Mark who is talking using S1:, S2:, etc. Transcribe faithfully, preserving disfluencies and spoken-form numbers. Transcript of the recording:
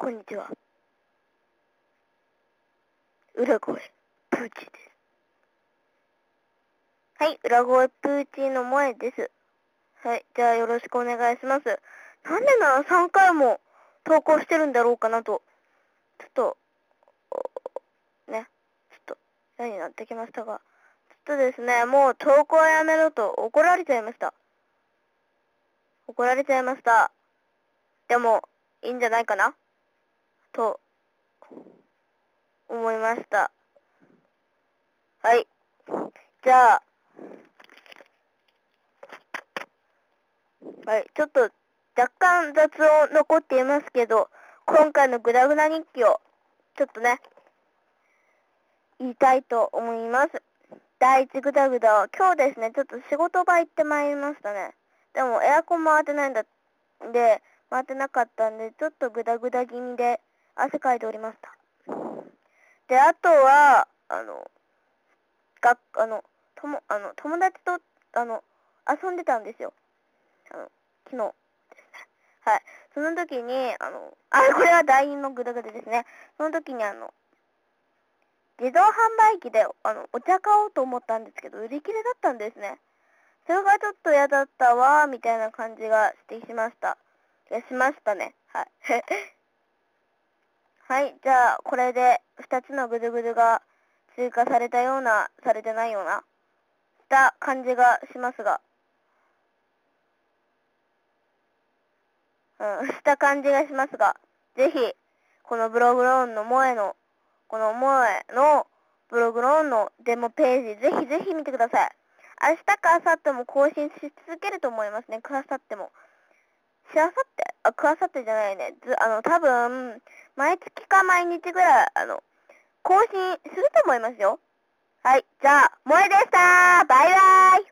S1: こんにちは。裏声プーチーです。はい、裏声プーチーの萌えです。はい、じゃあよろしくお願いします。なんでならさんかいも投稿してるんだろうかなと、ちょっと、ね、ちょっと嫌になってきましたが、ちょっとですね、もう投稿やめろと怒られちゃいました。怒られちゃいました。でも、いいんじゃないかなと、思いました。はい。じゃあ、はい、ちょっと若干雑音残っていますけど、今回のグダグダ日記をちょっとね、言いたいと思います。第一グダグダは今日ですね、ちょっと仕事場行ってまいりましたね。でもエアコン回ってないんだで、回ってなかったんで、ちょっとグダグダ気味で汗かいておりました。で、あとは、あの、があの、とも、あの、友達と、あの、遊んでたんですよ。あの、昨日。はい。その時に、あの、あ、これは第二のグダグダですね。その時にあの、自動販売機で、あの、お茶買おうと思ったんですけど、売り切れだったんですね。それがちょっと嫌だったわ、みたいな感じがしてしました。いや、しましたね。はい。はい。じゃあ、これで二つのグダグダが追加されたような、されてないような、した感じがしますが、うん、した感じがしますが、ぜひ、このブログローンの萌えの、この萌えのブログローンのデモページ、ぜひぜひ見てください。明日か明後日も更新し続けると思いますね。くあさっても。しあさってあ、くあさってじゃないね。ず、あの、多分、毎月か毎日ぐらい、あの、更新すると思いますよ。はい。じゃあ、萌えでした。バイバイ。